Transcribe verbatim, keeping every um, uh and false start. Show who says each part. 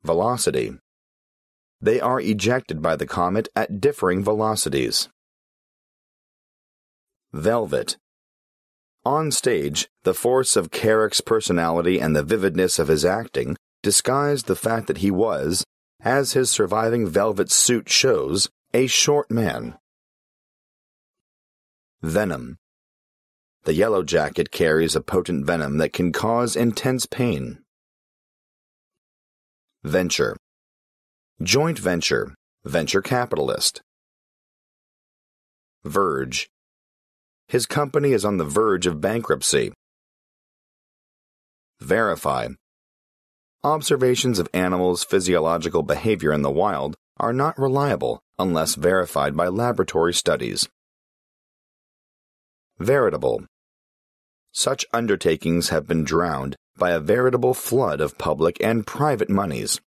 Speaker 1: Velocity. They are ejected by the comet at differing velocities. Velvet. On stage, the force of Carrick's personality and the vividness of his acting disguised the fact that he was, as his surviving velvet suit shows, a short man. Venom. The Yellow Jacket carries a potent venom that can cause intense pain. Venture. Joint venture, venture capitalist. Verge. His company is on the verge of bankruptcy. Verify. Observations of animals' physiological behavior in the wild are not reliable unless verified by laboratory studies. Veritable. Such undertakings have been drowned by a veritable flood of public and private monies.